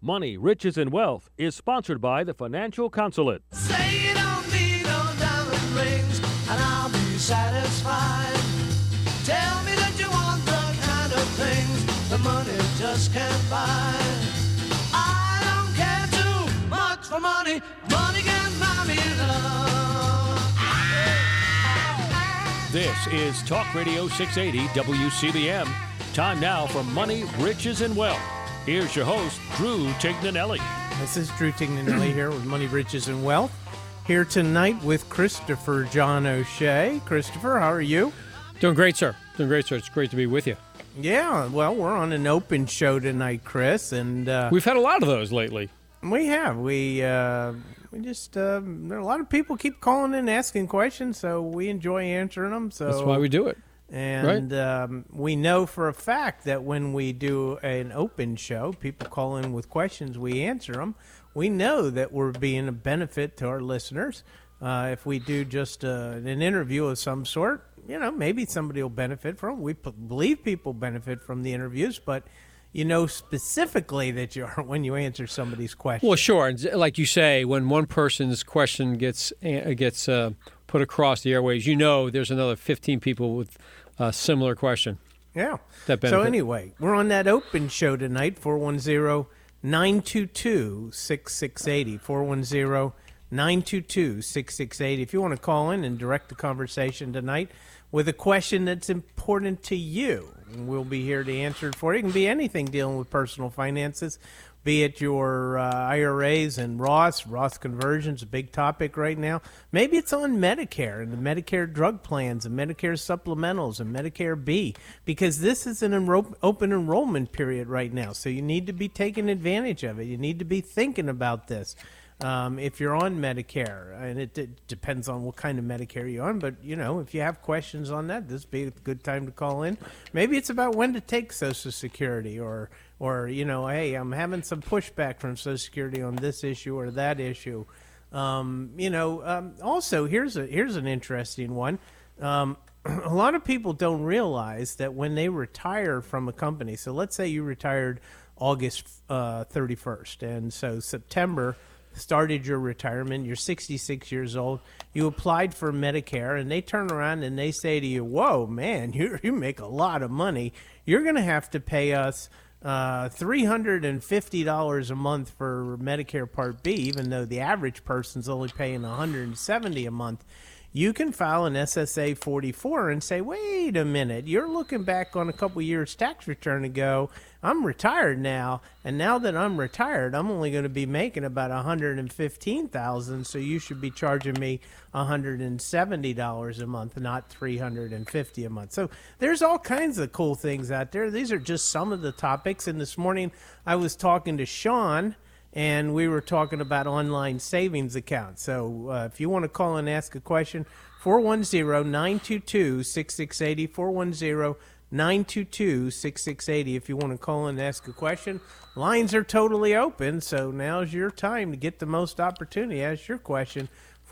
Money, Riches, and Wealth is sponsored by the Financial Consulate. Say you don't need no diamond rings, and I'll be satisfied. Tell me that you want the kind of things the money just can't buy. I don't care too much for money. Money can buy me love. This is Talk Radio 680 WCBM. Time now for Money, Riches, and Wealth. Here's your host, Drew Tignanelli. This is Drew Tignanelli here with Money, Riches, and Wealth. Here tonight with Christopher John O'Shea. Christopher, how are you? Doing great, sir. Doing great, sir. It's great to be with you. Yeah, well, we're on an open show tonight, Chris, and we've had a lot of those lately. We have. We just there are a lot of people keep calling in asking questions, so we enjoy answering them. So that's why we do it. And right. We know for a fact that when we do an open show, people call in with questions, we answer them. We know that we're being a benefit to our listeners. If we do just an interview of some sort, you know, maybe somebody will benefit from it. We believe people benefit from the interviews, but you know specifically that you are when you answer somebody's question. Well, sure. And like you say, when one person's question gets put across the airways, you know there's another 15 people with a similar question. Yeah. That benefit. So anyway, we're on that open show tonight, 410-922-6680, 410-922-6680. If you want to call in and direct the conversation tonight with a question that's important to you, we'll be here to answer it for you. It can be anything dealing with personal finances, be it your IRAs and Roth conversions, a big topic right now. Maybe it's on Medicare and the Medicare drug plans and Medicare supplementals and Medicare B, because this is an open enrollment period right now. So you need to be taking advantage of it. You need to be thinking about this. If you're on Medicare, and it depends on what kind of Medicare you're on, but, you know, if you have questions on that, this would be a good time to call in. Maybe it's about when to take Social Security or you know, hey, I'm having some pushback from Social Security on this issue or that issue. Also, here's an interesting one. A lot of people don't realize that when they retire from a company, so let's say you retired August 31st, and so September started your retirement, you're 66 years old, you applied for Medicare, and they turn around and they say to you, whoa, man, you make a lot of money. You're going to have to pay us $350 a month for Medicare Part B, even though the average person's only paying $170 a month. You can file an SSA 44 and say, wait a minute, you're looking back on a couple years tax return ago. I'm retired now, and now that I'm retired, I'm only going to be making about $115,000, so you should be charging me $170 a month, not $350 a month. So there's all kinds of cool things out there. These are just some of the topics, and this morning I was talking to Sean, and we were talking about online savings accounts. So if you want to call and ask a question, 410-922-6680, 410-922-6680. If you want to call and ask a question, lines are totally open, so now's your time to get the most opportunity. Ask your question,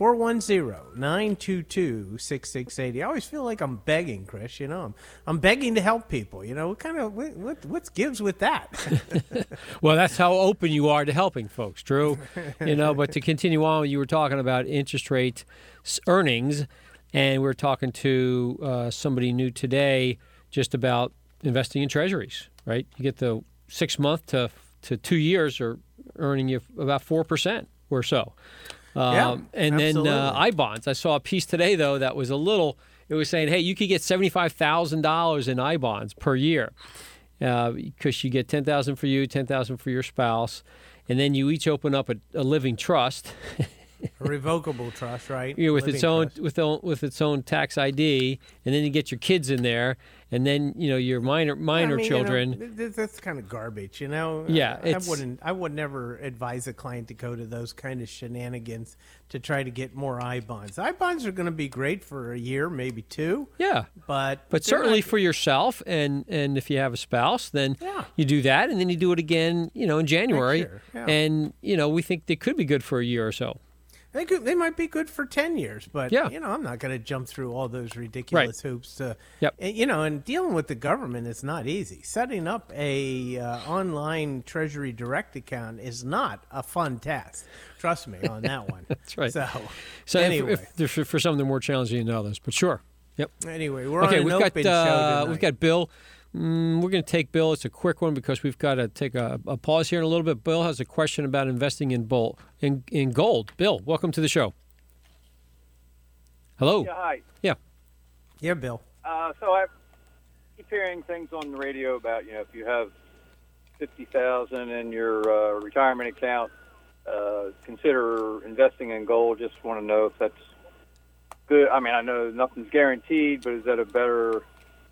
410-922-6680. I always feel like I'm begging, Chris. You know, I'm begging to help people. You know, what gives with that? Well, that's how open you are to helping folks, Drew. You know, but to continue on, you were talking about interest rate earnings, and we were talking to somebody new today just about investing in treasuries, right? You get the 6 month to 2 years are earning you about 4% or so. And absolutely. Then I-bonds. I saw a piece today, though, that was it was saying, hey, you could get $75,000 in I-bonds per year because you get $10,000 for you, $10,000 for your spouse, and then you each open up a living trust. A revocable trust, right? Yeah, with its own tax ID, and then you get your kids in there, and then your minor children. That's kind of garbage, you know. Yeah, I would never advise a client to go to those kind of shenanigans to try to get more I-bonds. I-bonds are going to be great for a year, maybe two. Yeah, but certainly for yourself, and if you have a spouse, then you do that, and then you do it again, in January, next year. Yeah. And we think they could be good for a year or so. They might be good for 10 years, but Yeah. I'm not going to jump through all those ridiculous hoops. Yep. And dealing with the government is not easy. Setting up a online Treasury Direct account is not a fun task. Trust me on that one. That's right. So anyway, if for some they're more challenging than others, but sure. Yep. Anyway, we're Okay, on an open show tonight. we've got Bill. We're going to take Bill. It's a quick one because we've got to take a pause here in a little bit. Bill has a question about investing in gold. Bill, welcome to the show. Hello. Yeah, hi. Yeah. Yeah, Bill. So I keep hearing things on the radio about, if you have $50,000 in your retirement account, consider investing in gold. Just want to know if that's good. I mean, I know nothing's guaranteed, but is that a better?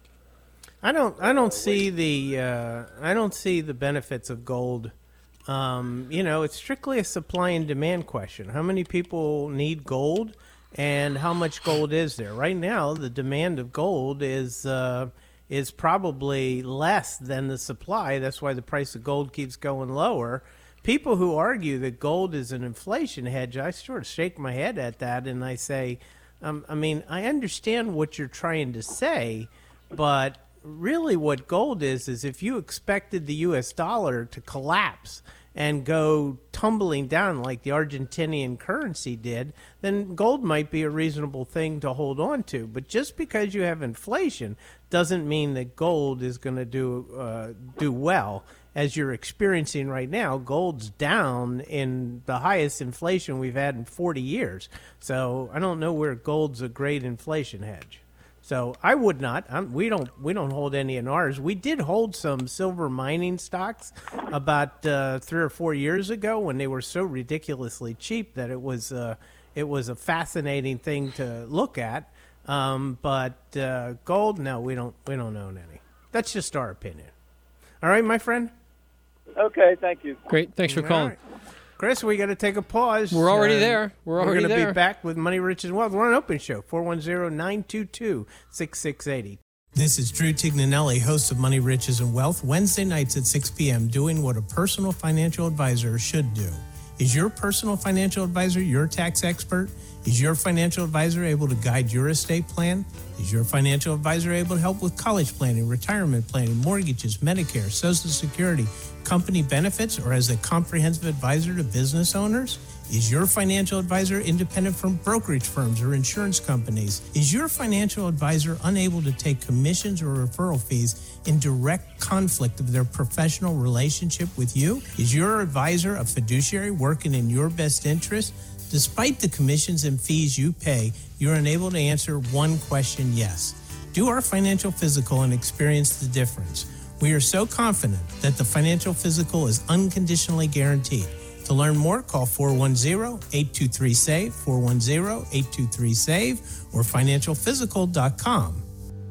I don't see the benefits of gold. It's strictly a supply and demand question. How many people need gold, and how much gold is there right now? The demand of gold is probably less than the supply. That's why the price of gold keeps going lower. People who argue that gold is an inflation hedge, I sort of shake my head at that, and I say, I understand what you're trying to say, but really what gold is if you expected the U.S. dollar to collapse and go tumbling down like the Argentinian currency did, then gold might be a reasonable thing to hold on to. But just because you have inflation doesn't mean that gold is going to do well. As you're experiencing right now, gold's down in the highest inflation we've had in 40 years. So I don't know where gold's a great inflation hedge. So I would not. We don't hold any in ours. We did hold some silver mining stocks about 3 or 4 years ago when they were so ridiculously cheap that it was a fascinating thing to look at. But gold, no, we don't own any. That's just our opinion. All right, my friend. Okay, thank you. Great. Thanks for calling. Right. Chris, we got to take a pause. We're already there. We're going to there. be back with Money, Riches, and Wealth. We're on an open show, 410-922-6680. This is Drew Tignanelli, host of Money, Riches, and Wealth, Wednesday nights at 6 p.m., doing what a personal financial advisor should do. Is your personal financial advisor your tax expert? Is your financial advisor able to guide your estate plan? Is your financial advisor able to help with college planning, retirement planning, mortgages, Medicare, Social Security, company benefits, or as a comprehensive advisor to business owners? Is your financial advisor independent from brokerage firms or insurance companies? Is your financial advisor unable to take commissions or referral fees in direct conflict of their professional relationship with you? Is your advisor a fiduciary working in your best interest? Despite the commissions and fees you pay, you're unable to answer one question, yes. Do our financial physical and experience the difference. We are so confident that the financial physical is unconditionally guaranteed. To learn more, call 410-823-SAVE, 410-823-SAVE, or financialphysical.com.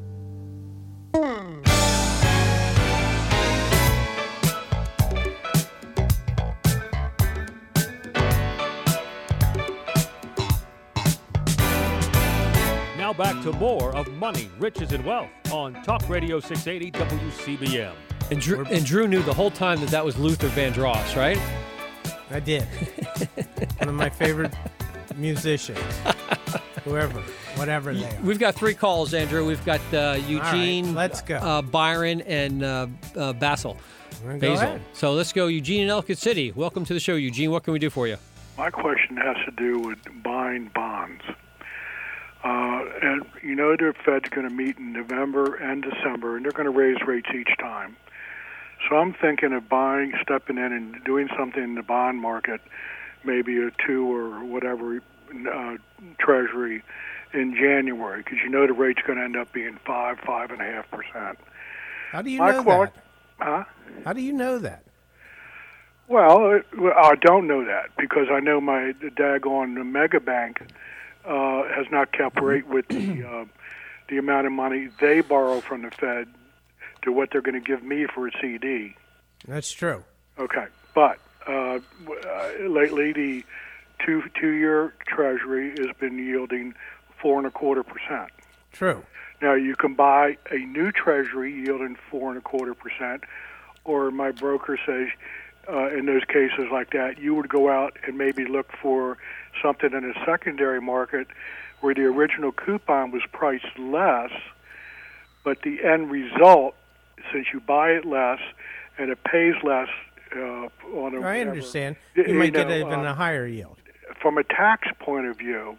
Now back to more of Money, Riches, and Wealth on Talk Radio 680 WCBM. And Drew knew the whole time that was Luther Vandross, right? I did. One of my favorite musicians. Whatever they are. We've got 3 calls, Andrew. We've got Eugene, right, let's go. Byron, and Basil. Go ahead. So let's go, Eugene in Ellicott City. Welcome to the show, Eugene. What can we do for you? My question has to do with buying bonds. And the Fed's going to meet in November and December, and they're going to raise rates each time. So I'm thinking of stepping in and doing something in the bond market, maybe a 2 or whatever Treasury in January, because the rate's going to end up being 5.5%. How do you know that? Huh? How do you know that? Well, I don't know that because I know my daggone mega bank has not kept rate with the amount of money they borrow from the Fed to what they're going to give me for a CD. That's true. Okay, but lately the two-year Treasury has been yielding 4.25%. True. Now you can buy a new Treasury yielding 4.25%, or my broker says in those cases like that, you would go out and maybe look for something in a secondary market where the original coupon was priced less, but the end result, since you buy it less and it pays less on a... I understand. You might get even a higher yield. From a tax point of view,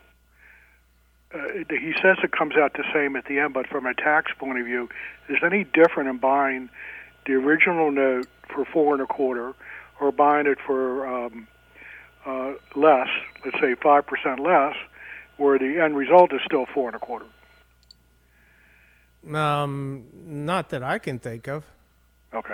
he says it comes out the same at the end, but from a tax point of view, is any different in buying the original note for 4.25 or buying it for less, let's say 5% less, where the end result is still 4.25? Not that I can think of. Okay.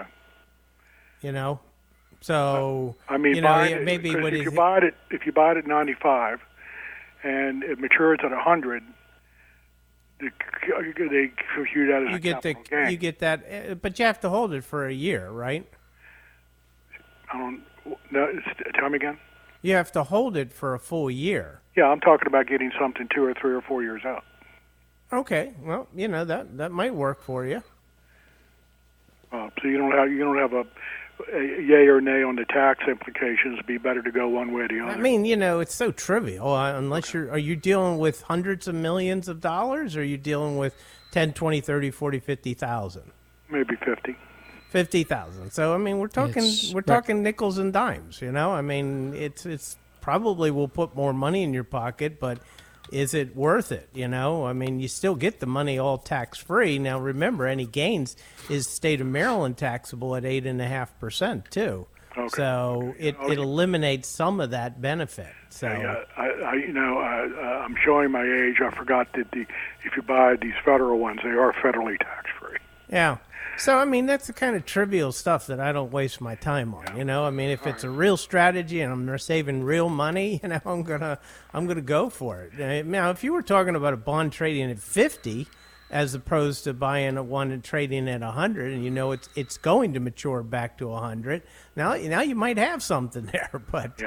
So I mean, maybe what if you buy it at 95 and it matures at 100, they compute that as a capital gain. You get that, but you have to hold it for a year, right? I don't know. Tell me again. You have to hold it for a full year. Yeah, I'm talking about getting something 2 or 3 or 4 years out. Okay, well, that might work for you. So you don't have a yay or nay on the tax implications. It'd be better to go one way or the other. I mean, it's so trivial. Unless are you dealing with hundreds of millions of dollars, or are you dealing with 10, 20, 30, 40, 50,000? Maybe 50. 50,000. So I mean, we're talking nickels and dimes. I mean, it's probably will put more money in your pocket, but is it worth it? I mean, you still get the money all tax free. Now, remember, any gains is state of Maryland taxable at 8.5% too. Okay. So it eliminates some of that benefit. So I'm showing my age. I forgot that if you buy these federal ones, they are federally tax free. Yeah. So I mean, that's the kind of trivial stuff that I don't waste my time on. I mean, if it's a real strategy and I'm saving real money, I'm gonna go for it. Now, if you were talking about a bond trading at 50, as opposed to buying one and trading at 100, and it's going to mature back to 100. Now you might have something there, but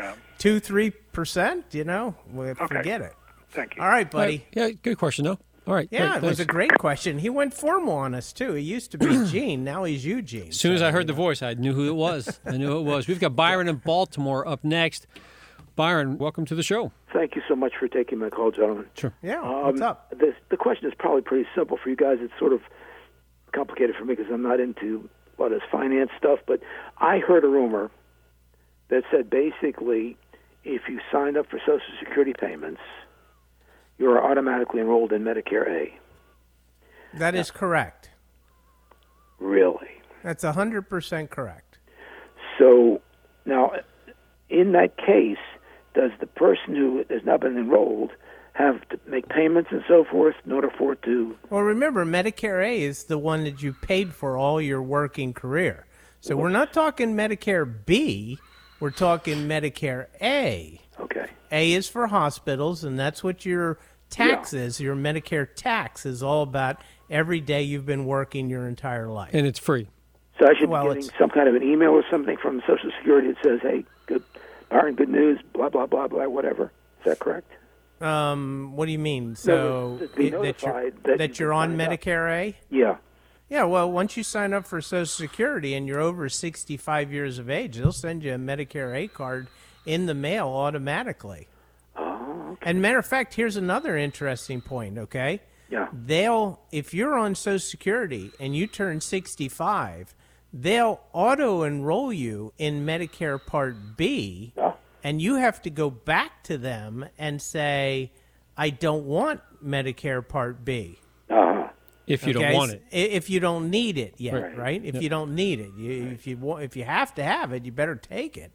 2-3%, forget it. Thank you. All right, buddy. Yeah, good question though. All right. Yeah, it was a great question. He went formal on us, too. He used to be Gene. Now he's Eugene. As soon as I heard the voice, I knew who it was. We've got Byron in Baltimore up next. Byron, welcome to the show. Thank you so much for taking my call, gentlemen. Sure. Yeah, what's up? The question is probably pretty simple for you guys. It's sort of complicated for me because I'm not into a lot of this finance stuff. But I heard a rumor that said basically if you signed up for Social Security payments, you are automatically enrolled in Medicare A. That is correct. Really? That's 100% correct. So now, in that case, does the person who has not been enrolled have to make payments and so forth in order for it to... Well, remember, Medicare A is the one that you paid for all your working career. So we're not talking Medicare B, we're talking Medicare A. Okay. A is for hospitals, and that's what your tax is. Your Medicare tax is all about every day you've been working your entire life. And it's free. So I should be getting some kind of an email or something from Social Security that says, hey, Byron, good news, blah, blah, blah, blah, whatever. Is that correct? What do you mean? So that you're on Medicare A? Yeah. Yeah, well, once you sign up for Social Security and you're over 65 years of age, they'll send you a Medicare A card in the mail automatically. Oh, okay. And matter of fact, here's another interesting point, okay? Yeah. If you're on Social Security and you turn 65, they'll auto-enroll you in Medicare Part B, and you have to go back to them and say, I don't want Medicare Part B. If you don't want it. If you don't need it yet, right? If you don't need it. If you have to have it, you better take it.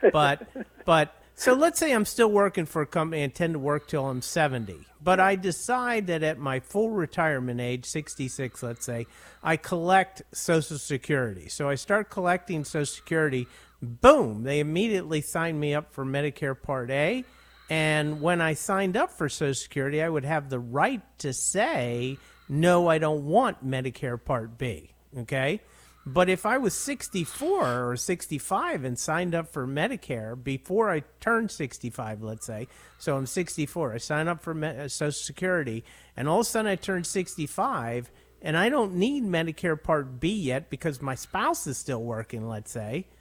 But so let's say I'm still working for a company and intend to work till I'm 70. But I decide that at my full retirement age, 66, let's say, I collect Social Security. So I start collecting Social Security. Boom, they immediately sign me up for Medicare Part A. And when I signed up for Social Security, I would have the right to say, no, I don't want Medicare Part B, okay? But if I was 64 or 65 and signed up for Medicare before I turned 65, let's say, so I'm 64, I sign up for Social Security, and all of a sudden I turn 65, and I don't need Medicare Part B yet because my spouse is still working, let's say,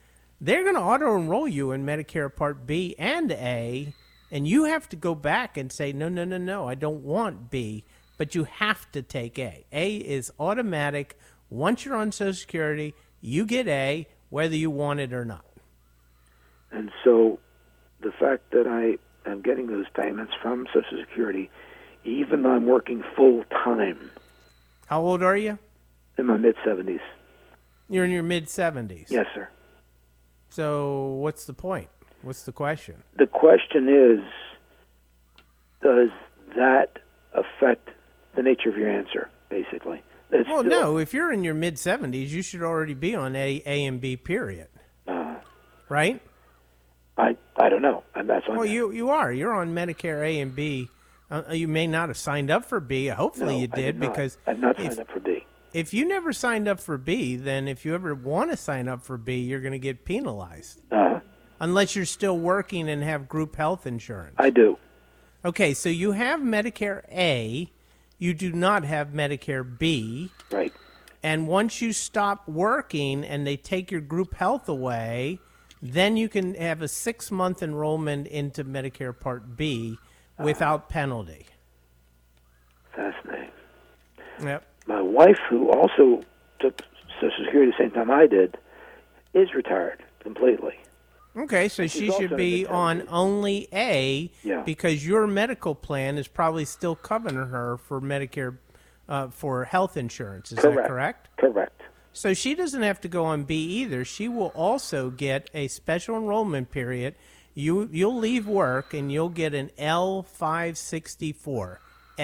they're going to auto-enroll you in Medicare Part B and A, and you have to go back and say, no, I don't want B, but you have to take A. A is automatic. Once you're on Social Security, you get A, whether you want it or not. And so the fact that I am getting those payments from Social Security, even though I'm working full-time. How old are you? In my mid-70s. You're in your mid-70s. Yes, sir. So what's the point? What's the question? The question is, does that affect the nature of your answer, basically? Well, no. If you're in your mid-70s, you should already be on A and B, period. Right? I don't know. And that's on. Well, you are. You're on Medicare A and B. You may not have signed up for B. Hopefully you did, because I've not signed up for B. If you never signed up for B, then if you ever want to sign up for B, you're going to get penalized. Unless you're still working and have group health insurance. I do. Okay, so you have Medicare A. You do not have Medicare B. Right. And once you stop working and they take your group health away, then you can have a 6-month enrollment into Medicare Part B without penalty. Fascinating. Yep. My wife, who also took Social Security the same time I did, is retired completely. Okay, so she should be on only A, because your medical plan is probably still covering her for Medicare for health insurance. Is that correct? Correct. So she doesn't have to go on B either. She will also get a special enrollment period. You'll leave work and you'll get an L564.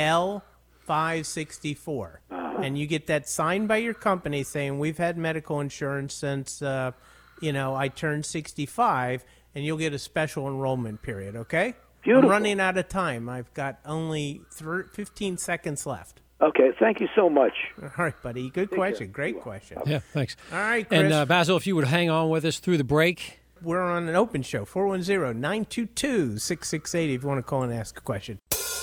L564. And you get that signed by your company saying, we've had medical insurance since, I turned 65, and you'll get a special enrollment period, okay? Beautiful. I'm running out of time. I've got only 15 seconds left. Okay, thank you so much. All right, buddy. Good question. Great question. Yeah, thanks. All right, Chris. And Basil, if you would hang on with us through the break. We're on an open show, 410-922-6680 if you want to call and ask a question.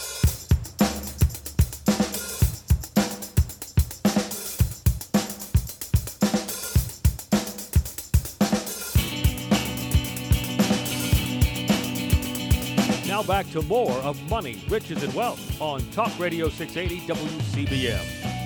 Now back to more of Money, Riches, and Wealth on Talk Radio 680 WCBM.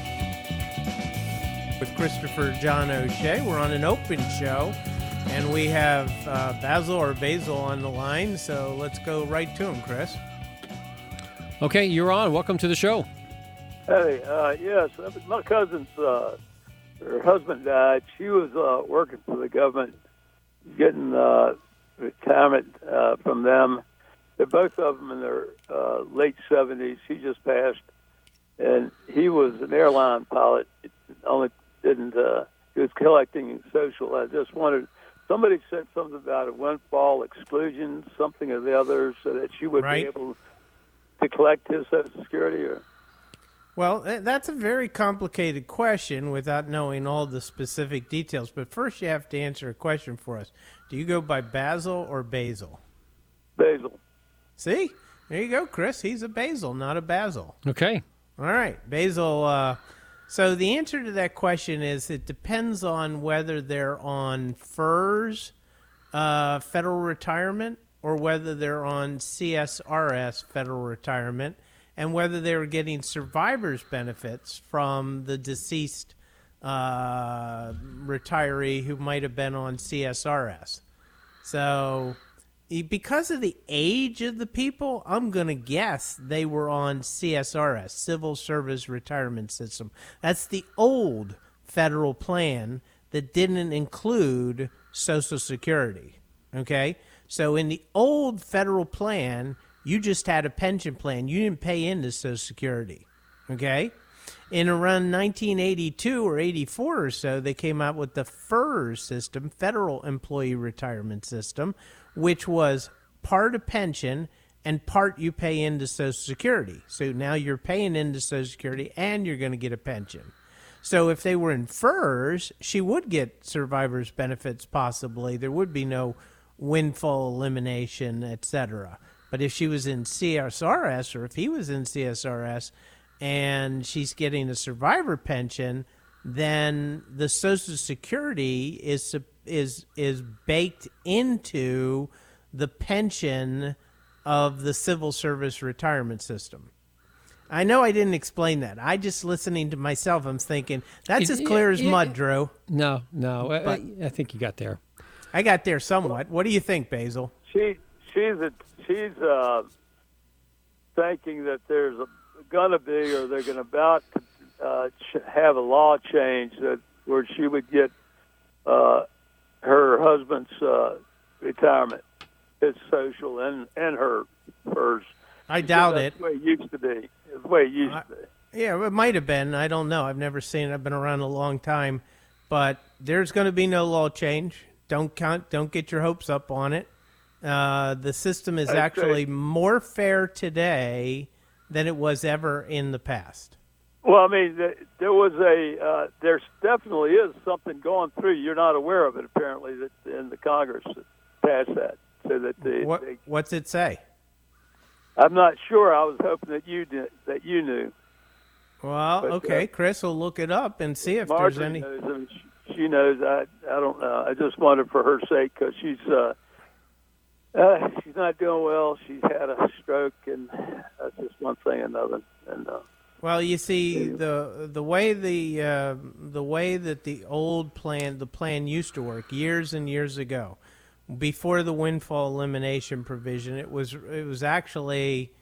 With Christopher John O'Shea, we're on an open show, and we have Basil on the line, so let's go right to him, Chris. Okay, you're on. Welcome to the show. Hey, yes, my cousin's, her husband died. She was working for the government, getting retirement from them. They're both of them in their late 70s. He just passed, and he was an airline pilot. He was collecting social. I just wondered, somebody said something about a windfall exclusion, something or the other, so that she would be able to collect his Social Security? Or? Well, that's a very complicated question without knowing all the specific details. But first you have to answer a question for us. Do you go by Basil or Basil? Basil. See? There you go, Chris. He's a Basil, not a Basil. Okay. All right. Basil, so the answer to that question is it depends on whether they're on FERS, federal retirement, or whether they're on CSRS, federal retirement, and whether they're getting survivor's benefits from the deceased retiree who might have been on CSRS. So because of the age of the people, I'm going to guess they were on CSRS, Civil Service Retirement System. That's the old federal plan that didn't include Social Security, okay? So in the old federal plan, you just had a pension plan. You didn't pay into Social Security, okay? In around 1982 or 84 or so, they came out with the FERS system, Federal Employee Retirement System, which was part a pension and part you pay into Social Security. So now you're paying into Social Security and you're going to get a pension. So if they were in FERS, she would get survivor's benefits possibly. There would be no windfall elimination, etc. But if she was in CSRS, or if he was in CSRS, and she's getting a survivor pension, then the Social Security is baked into the pension of the civil service retirement system. I know I didn't explain that. I just listening to myself, I'm thinking that's as clear as mud, Drew. No. I think you got there. I got there somewhat. What do you think, Basil? She's thinking that there's going to be, or they're going to about to have a law change where she would get her husband's retirement, his social, and hers. I doubt it. That's the way it used to be. It's the way it used to be. Yeah, it might have been. I don't know. I've never seen it. I've been around a long time. But there's going to be no law change. Don't get your hopes up on it. The system is actually more fair today than it was ever in the past. Well, I mean, there definitely is something going through. You're not aware of it, apparently, that in the Congress that passed that. So that what's it say? I'm not sure. I was hoping that you knew. Well, but, okay, Chris will look it up and see if Marjorie there's any. Knows, I mean, she knows. I don't know. I just wondered for her sake because she's not doing well. She's had a stroke, and that's just one thing another. And well, you see, the way that the old plan, the plan used to work years and years ago, before the windfall elimination provision, it was actually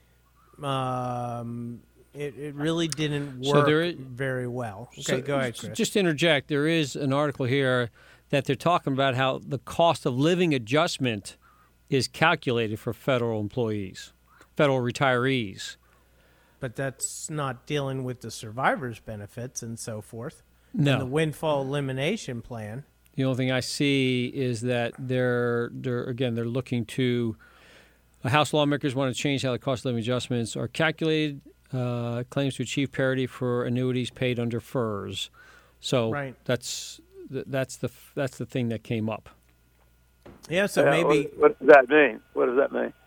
it really didn't work very well. Okay, go ahead, Chris. Just to interject, there is an article here that they're talking about how the cost of living adjustment is calculated for federal employees, federal retirees. But that's not dealing with the survivors' benefits and so forth. No. And the windfall elimination plan. The only thing I see is that they're looking to House lawmakers want to change how the cost of living adjustments are calculated. Claims to achieve parity for annuities paid under FERS. So right. that's the thing that came up. Yeah. So maybe. What does that mean? What does that mean?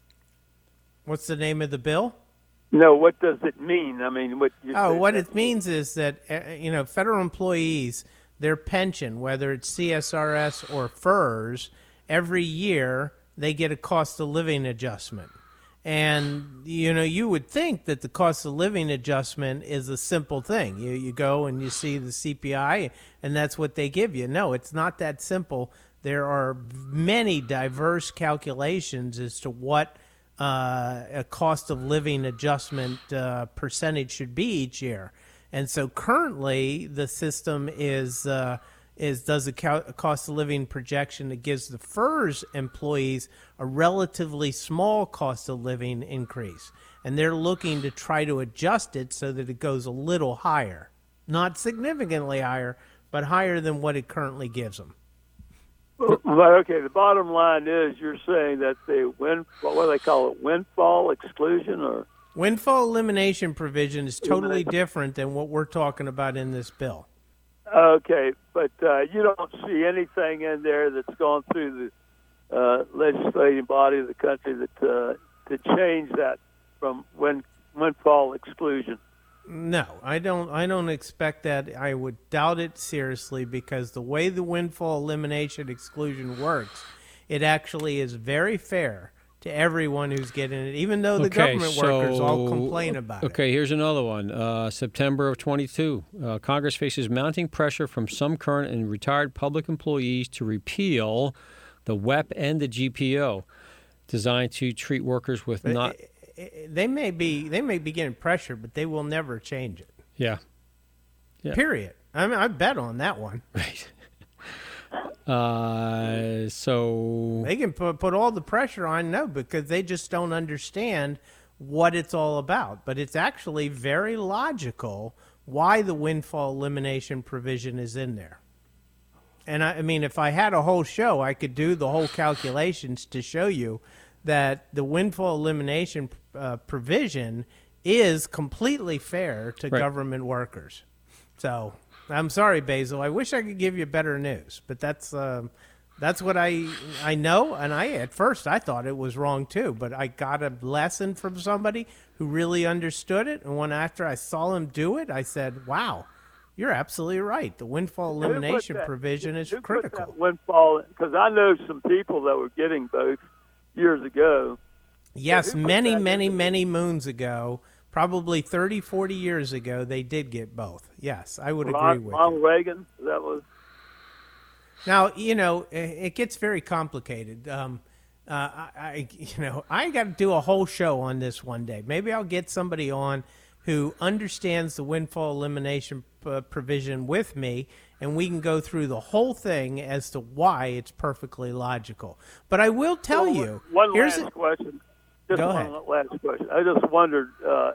What's the name of the bill? No, what does it mean? I mean, what it means is that federal employees, their pension, whether it's CSRS or FERS, every year they get a cost of living adjustment. And you would think that the cost of living adjustment is a simple thing. You go and you see the CPI, and that's what they give you. No, it's not that simple. There are many diverse calculations as to what a cost of living adjustment percentage should be each year. And so currently the system does a cost of living projection that gives the FERS employees a relatively small cost of living increase. And they're looking to try to adjust it so that it goes a little higher. Not significantly higher, but higher than what it currently gives them. But okay, the bottom line is you're saying that what do they call it, windfall exclusion or? Windfall elimination provision is totally different than what we're talking about in this bill. Okay, but you don't see anything in there that's gone through the legislative body of the country that to change that from windfall exclusion. No, I don't expect that. I would doubt it seriously because the way the windfall elimination exclusion works, it actually is very fair to everyone who's getting it, even though the government workers all complain about it. Okay, here's another one. September of 22, Congress faces mounting pressure from some current and retired public employees to repeal the WEP and the GPO, designed to treat workers with not... They may be getting pressure, but they will never change it. Yeah. Period. I mean, I bet on that one. Right. So they can put all the pressure on, because they just don't understand what it's all about. But it's actually very logical why the windfall elimination provision is in there. And I mean, if I had a whole show, I could do the whole calculations to show you that the windfall elimination provision is completely fair to government workers. So I'm sorry, Basil. I wish I could give you better news, but that's what I know. And at first I thought it was wrong too, but I got a lesson from somebody who really understood it. And after I saw him do it, I said, wow, You're absolutely right. The windfall elimination provision is critical. That windfall, because I know some people that were getting both years ago. Yes, many moons ago, probably 30, 40 years ago, they did get both. Yes, I would agree with you. Ronald Reagan, that was. Now, it gets very complicated. I got to do a whole show on this one day. Maybe I'll get somebody on who understands the windfall elimination provision with me, and we can go through the whole thing as to why it's perfectly logical. But I will tell you. One last question. Go ahead. One last question. I just wondered,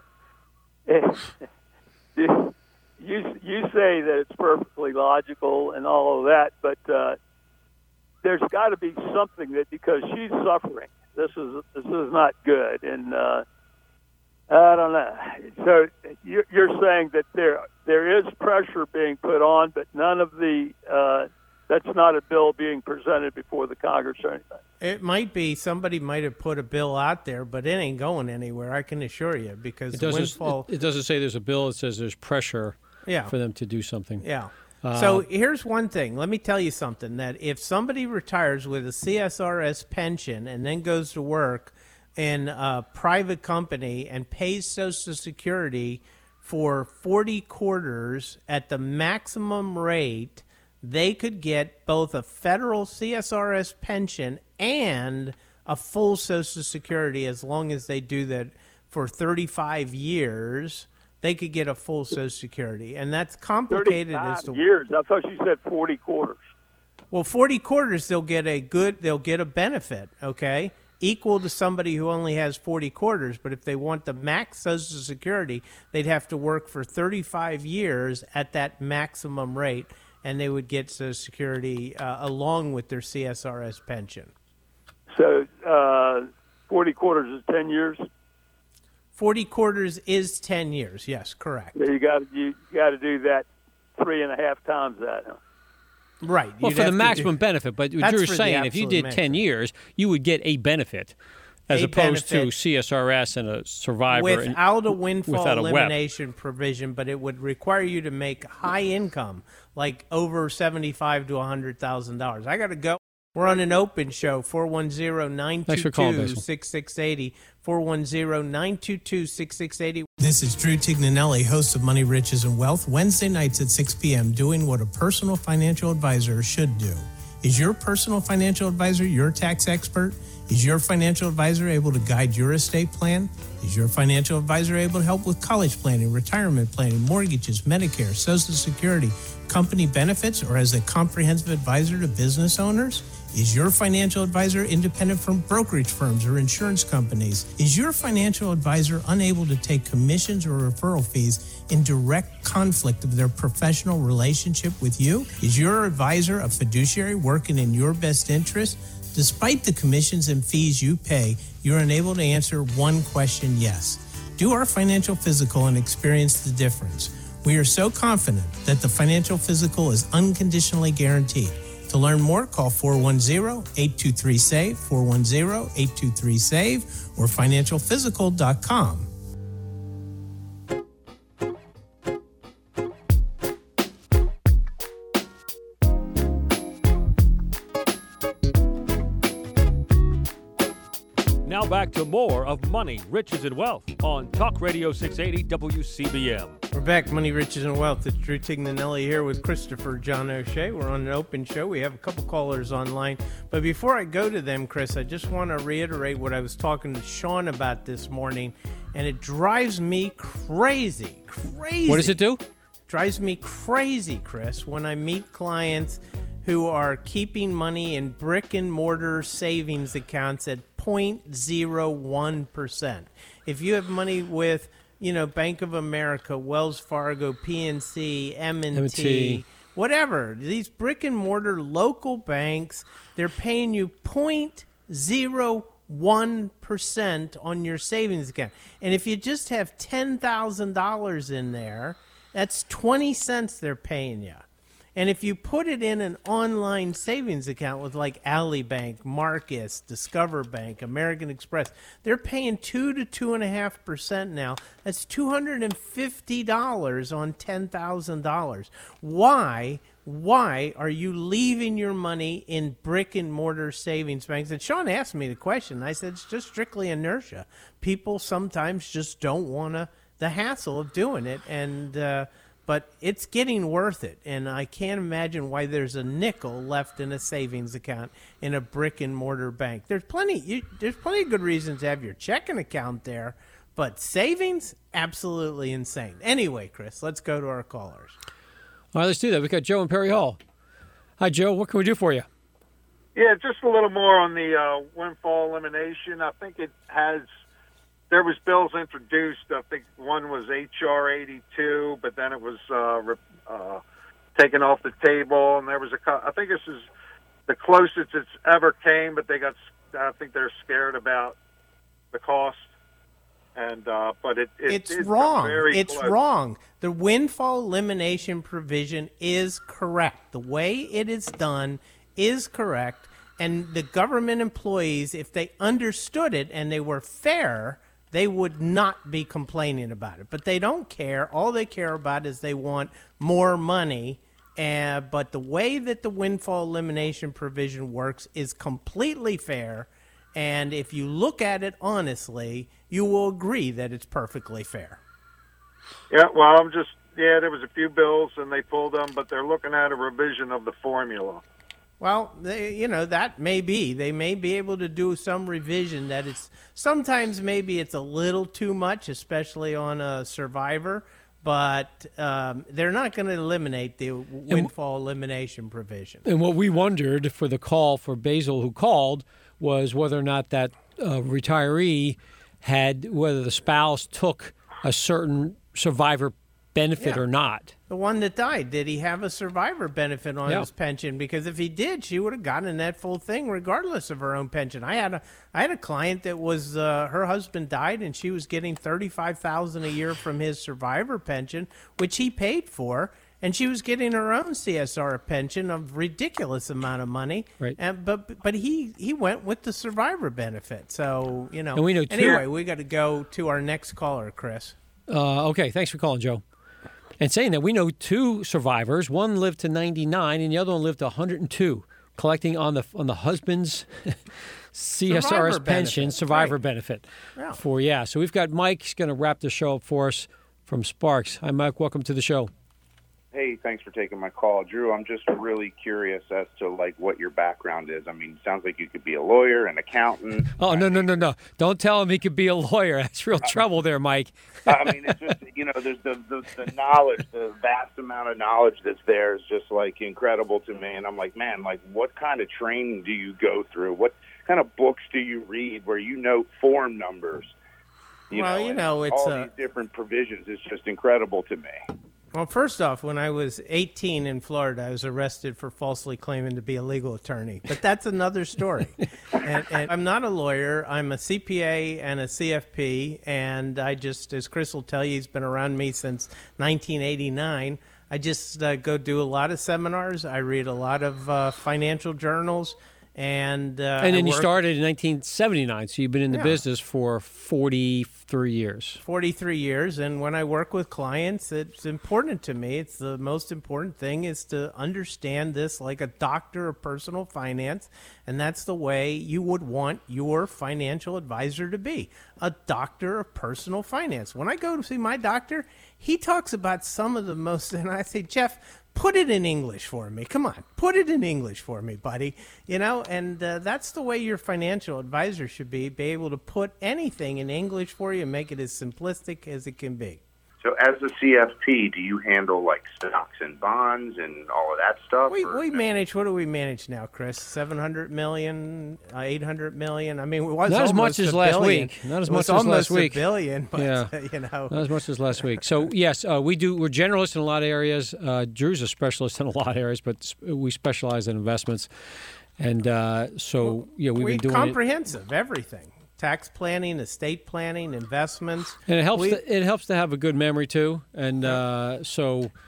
you say that it's perfectly logical and all of that, but there's got to be something that, because she's suffering, this is not good, and I don't know. So you're saying that there is pressure being put on, but none of the that's not a bill being presented before the Congress or anything. It might be. Somebody might have put a bill out there, but it ain't going anywhere, I can assure you, because it doesn't say there's a bill. It says there's pressure for them to do something. Yeah. So here's one thing. Let me tell you something, that if somebody retires with a CSRS pension and then goes to work in a private company and pays Social Security for 40 quarters at the maximum rate, they could get both a federal CSRS pension and a full Social Security. As long as they do that for 35 years, they could get a full Social Security. And that's complicated. 35 years? I thought you said 40 quarters. Well, 40 quarters, they'll get a benefit, okay, equal to somebody who only has 40 quarters. But if they want the max Social Security, they'd have to work for 35 years at that maximum rate, and they would get Social Security along with their CSRS pension. So 40 quarters is 10 years? 40 quarters is 10 years, yes, correct. So you got to do that 3.5 times that, huh? Right. Well, for the maximum benefit, but what you're saying, if you did 10 years, you would get a benefit as opposed to CSRS and a survivor. Without a windfall elimination provision, but it would require you to make high income, like over $75,000 to $100,000. I got to go. We're on an open show, 410-922-6680, 410-922-6680. This is Drew Tignanelli, host of Money, Riches, and Wealth, Wednesday nights at 6 p.m., doing what a personal financial advisor should do. Is your personal financial advisor your tax expert? Is your financial advisor able to guide your estate plan? Is your financial advisor able to help with college planning, retirement planning, mortgages, Medicare, Social Security, company benefits, or as a comprehensive advisor to business owners? Is your financial advisor independent from brokerage firms or insurance companies? Is your financial advisor unable to take commissions or referral fees in direct conflict of their professional relationship with you? Is your advisor a fiduciary working in your best interest? Despite the commissions and fees you pay, you're unable to answer one question, yes. Do our financial physical and experience the difference. We are so confident that the financial physical is unconditionally guaranteed. To learn more, call 410-823-SAVE, 410-823-SAVE, or financialphysical.com. Now back to more of Money, Riches, and Wealth on Talk Radio 680 WCBM. We're back, Money, Riches, and Wealth. It's Drew Tignanelli here with Christopher John O'Shea. We're on an open show. We have a couple callers online. But before I go to them, Chris, I just want to reiterate what I was talking to Sean about this morning, and it drives me crazy. What does it do? Drives me crazy, Chris, when I meet clients who are keeping money in brick-and-mortar savings accounts at 0.01%. If you have money with Bank of America, Wells Fargo, PNC, M&T, whatever. These brick-and-mortar local banks, they're paying you 0.01% on your savings account. And if you just have $10,000 in there, that's 20 cents they're paying you. And if you put it in an online savings account with like Ally Bank, Marcus, Discover Bank, American Express, they're paying 2 to 2.5% now. That's $250 on $10,000. Why are you leaving your money in brick and mortar savings banks? And Sean asked me the question. I said, it's just strictly inertia. People sometimes just don't want the hassle of doing it. And, but it's getting worth it. And I can't imagine why there's a nickel left in a savings account in a brick and mortar bank. There's plenty of good reasons to have your checking account there, but savings, absolutely insane. Anyway, Chris, let's go to our callers. All right, let's do that. We got Joe in Perry Hall. Hi, Joe. What can we do for you? Yeah, just a little more on the windfall elimination. I think there was bills introduced. I think one was H.R. 82, but then it was taken off the table. And there was I think this is the closest it's ever came, but I think they're scared about the cost. And but it's wrong. It's close. Wrong. The windfall elimination provision is correct. The way it is done is correct. And the government employees, if they understood it and they were fair, they would not be complaining about it. But they don't care. All they care about is they want more money. But the way that the windfall elimination provision works is completely fair. And if you look at it honestly, you will agree that it's perfectly fair. Yeah, well, there was a few bills and they pulled them, but they're looking at a revision of the formula. Well, that may be. They may be able to do some revision that sometimes maybe it's a little too much, especially on a survivor, but they're not going to eliminate the windfall elimination provision. And what we wondered for the call for Basil who called was whether or not that retiree whether the spouse took a certain survivor benefit or not. The one that died, did he have a survivor benefit on his pension? Because if he did, she would have gotten that full thing regardless of her own pension. I had a client that was her husband died and she was getting $35,000 a year from his survivor pension, which he paid for. And she was getting her own CSR pension of ridiculous amount of money. Right. But he went with the survivor benefit. So, And we know anyway, we got to go to our next caller, Chris. Okay, thanks for calling, Joe. And saying that, we know two survivors. One lived to 99 and the other one lived to 102, collecting on the husband's CSRS pension, survivor benefit. Yeah. So we've got Mike's going to wrap the show up for us from Sparks. Hi, Mike. Welcome to the show. Hey, thanks for taking my call. Drew, I'm just really curious as to, what your background is. I mean, it sounds like you could be a lawyer, an accountant. Oh, no. Don't tell him he could be a lawyer. That's real trouble there, Mike. I mean, it's just, there's the knowledge, the vast amount of knowledge that's there is just, incredible to me. And I'm like, man, what kind of training do you go through? What kind of books do you read where you know form numbers? It's all these different provisions. It's just incredible to me. Well, first off, when I was 18 in Florida, I was arrested for falsely claiming to be a legal attorney. But that's another story. and I'm not a lawyer. I'm a CPA and a CFP. And I just, as Chris will tell you, he's been around me since 1989. I just go do a lot of seminars. I read a lot of financial journals. And then you started in 1979, so you've been in the business for 43 years. 43 years, and when I work with clients, it's important to me. It's the most important thing is to understand this like a doctor of personal finance, and that's the way you would want your financial advisor to be, a doctor of personal finance. When I go to see my doctor, he talks about some of the most, and I say, Jeff, put it in English for me. Come on, put it in English for me, buddy. And that's the way your financial advisor should be able to put anything in English for you and make it as simplistic as it can be. So as a CFP, do you handle stocks and bonds and all of that stuff? We manage, what do we manage now, Chris? 700 million, 800 million? I mean, it was not as much as last week. Not as much as last week. A billion, but, not as much as last week. So, yes, we're generalists in a lot of areas. Drew's a specialist in a lot of areas, but we specialize in investments. And we've been doing comprehensive, everything. Tax planning, estate planning, investments. And it helps to have a good memory, too. And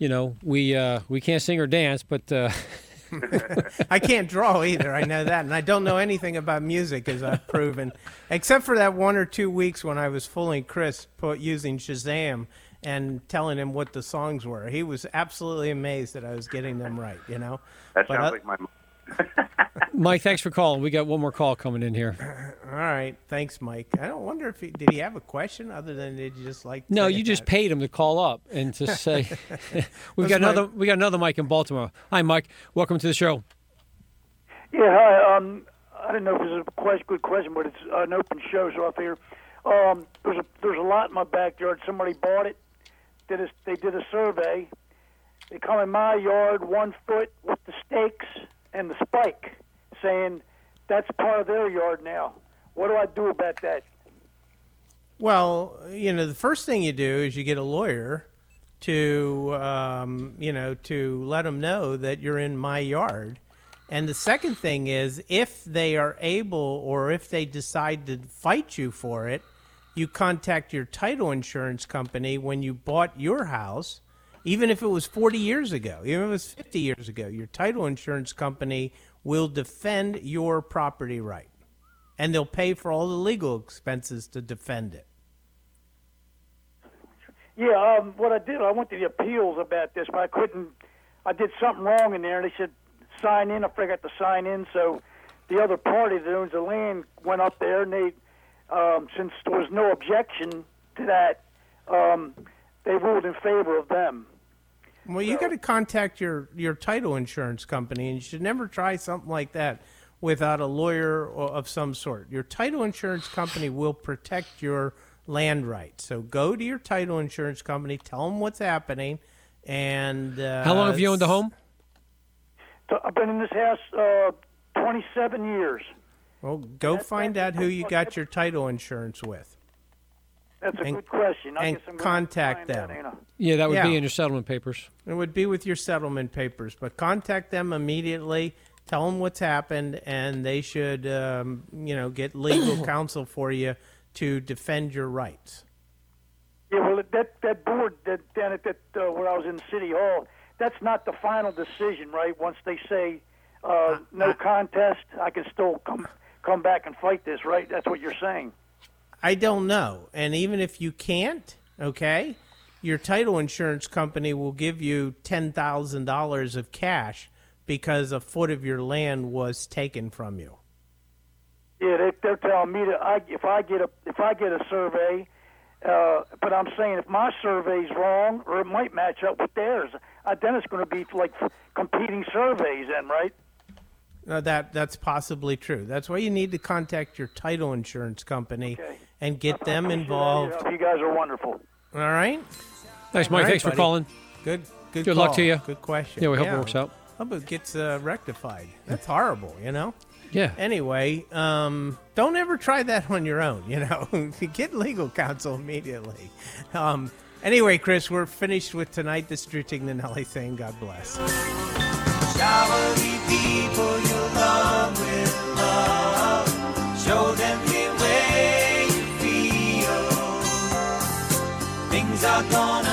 we can't sing or dance, but I can't draw either. I know that, and I don't know anything about music, as I've proven, except for that 1 or 2 weeks when I was fooling Chris using Shazam and telling him what the songs were. He was absolutely amazed that I was getting them right. That sounds like my. Mike, thanks for calling. We got one more call coming in here. All right, thanks, Mike. I don't wonder if did he have a question other than did you just like? No, you just paid him to call up and to say. we got another Mike in Baltimore. Hi, Mike. Welcome to the show. Yeah, hi. I don't know if it's a good question, but it's an open show, so I figure there's a lot in my backyard. Somebody bought it. They did a survey. They come in my yard 1 foot with the stakes and the spike, saying that's part of their yard now. What do I do about that? Well, the first thing you do is you get a lawyer to, to let them know that you're in my yard. And the second thing is, if they are able or if they decide to fight you for it, you contact your title insurance company when you bought your house. Even if it was 40 years ago, even if it was 50 years ago, your title insurance company will defend your property right. And they'll pay for all the legal expenses to defend it. Yeah, what I did, I went to the appeals about this, but I did something wrong in there, and they said sign in. I forgot to sign in, so the other party that owns the land went up there, and they, since there was no objection to that, they ruled in favor of them. Well, you got to contact your title insurance company, and you should never try something like that without a lawyer of some sort. Your title insurance company will protect your land rights. So go to your title insurance company, tell them what's happening, and how long have you owned the home? I've been in this house 27 years. Well, go find out who you got your title insurance with. That's a good question. And contact them. Yeah, that would be in your settlement papers. It would be with your settlement papers, but contact them immediately. Tell them what's happened, and they should, get legal counsel for you to defend your rights. Yeah, well, that board down at where I was in City Hall, that's not the final decision, right? Once they say no contest, I can still come back and fight this, right? That's what you're saying. I don't know. And even if you can't, okay, your title insurance company will give you $10,000 of cash because a foot of your land was taken from you. Yeah, they're telling me that if I get a survey, but I'm saying if my survey's wrong or it might match up with theirs, then it's going to be like competing surveys then, right? That's possibly true. That's why you need to contact your title insurance company and get them involved. You guys are wonderful. All right. Thanks, Mike. Thanks for calling. Good call. Luck to you. Good question. Yeah, we hope it works out. Hope it gets rectified. That's horrible, Yeah. Anyway, don't ever try that on your own, Get legal counsel immediately. Anyway, Chris, we're finished with tonight. This is Drew Tignanelli saying God bless. Shower the people you love with love. Show them the way you feel. Things are gonna